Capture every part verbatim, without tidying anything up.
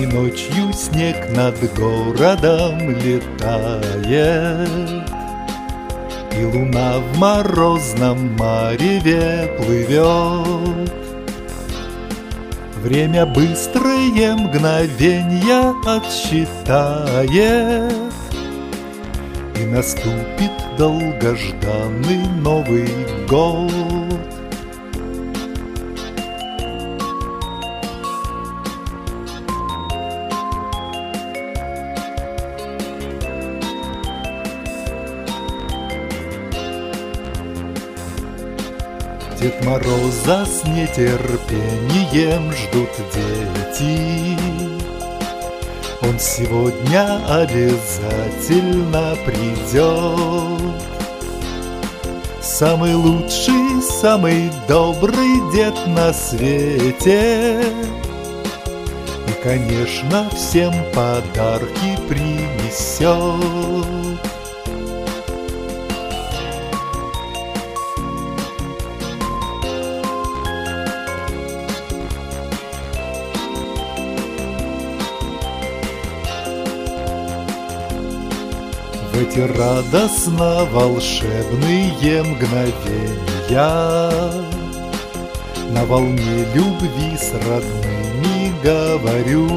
ночью снег над городом летает, и луна в морозном мареве плывет. Время быстрые мгновенья отсчитает, и наступит долгожданный Новый год. Дед Мороза с нетерпением ждут дети. Он сегодня обязательно придет. Самый лучший, самый добрый дед на свете. И, конечно, всем подарки принесет. В эти радостно-волшебные мгновенья на волне любви с родными говорю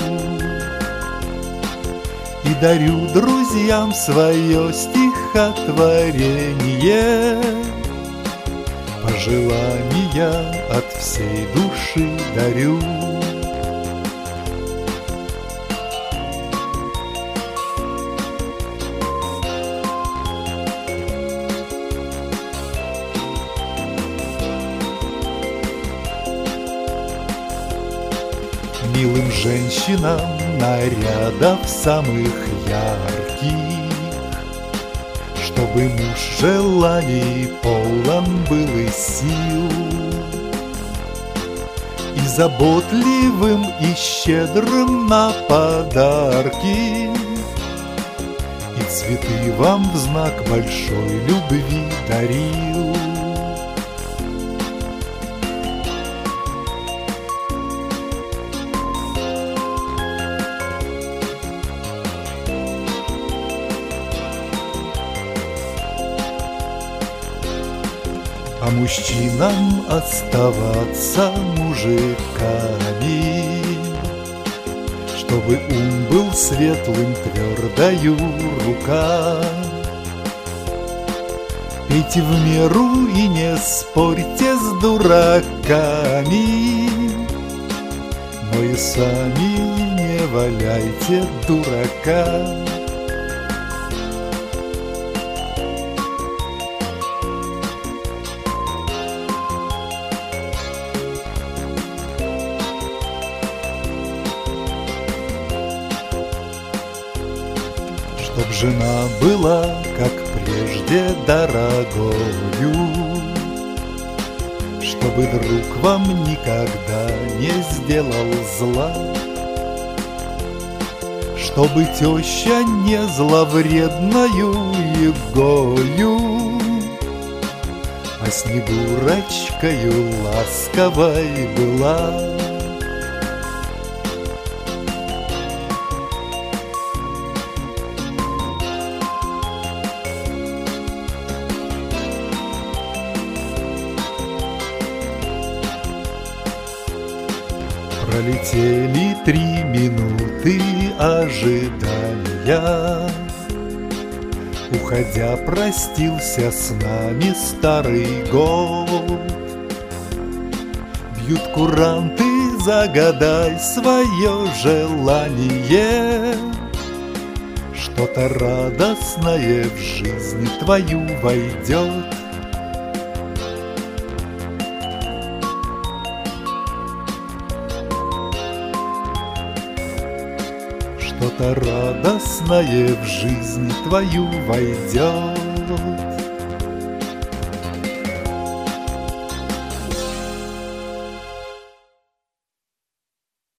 и дарю друзьям свое стихотворение. Пожелания от всей души дарю. Милым женщинам нарядов самых ярких, чтобы муж желаний полон был и сил, и заботливым, и щедрым на подарки, и цветы вам в знак большой любви дарил. А мужчинам оставаться мужиками, чтобы ум был светлым, твердою рука. Пейте в меру и не спорьте с дураками, но и сами не валяйте дурака. Чтоб жена была, как прежде, дорогою, чтобы друг вам никогда не сделал зла, чтобы теща не зловредною егою, а Снегурочкою ласковой была. Пролетели три минуты ожидания. Уходя, простился с нами старый год. Бьют куранты, загадай свое желание. Что-то радостное в жизнь твою войдет. Что-то радостное в жизнь твою войдет.